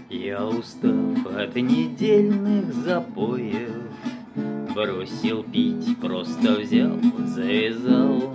Я, устав от недельных запоев, бросил пить, просто взял, завязал,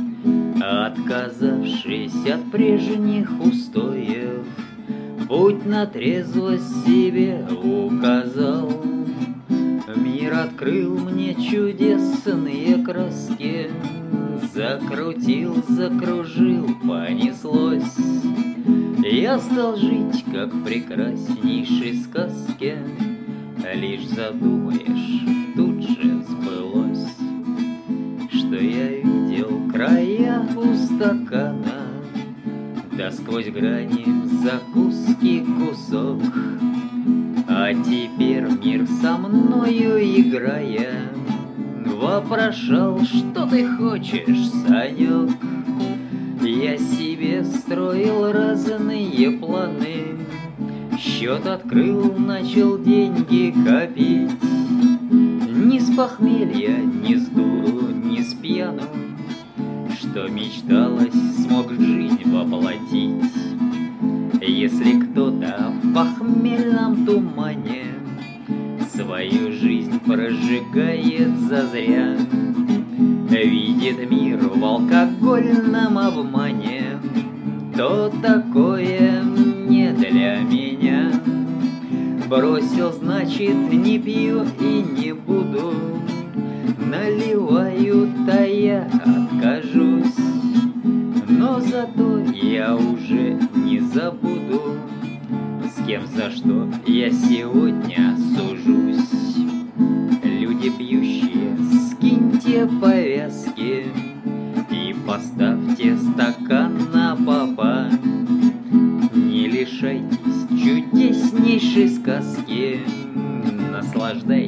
отказавшись от прежних устоев, путь на трезвость себе указал. Мир открыл мне чудесные краски, закрутил, закружил, понеслось. Я стал жить, как в прекраснейшей сказке, лишь задумаешь, тут же сбылось. Что я видел края у стакана, да сквозь грани закуски кусок. А теперь мир со мною играя вопрошал: что ты хочешь, Санек? Я себе строил разные планы, счет открыл, начал деньги копить. Ни с похмелья, ни с дуру, ни с пьяну, что мечталось, смог жизнь воплотить. Если кто-то в похмельном тумане свою жизнь прожигает зазря, видит мир в алкогольном обмане, то такое не для меня. Бросил, значит, не пью и не буду, наливаю, то я откажусь. Но зато я уже не забуду, с кем за что я сегодня сужусь. Люди пьющие, скиньте повязки и поставьте стакан на попа. Не лишайтесь чудеснейшей сказки, наслаждайтесь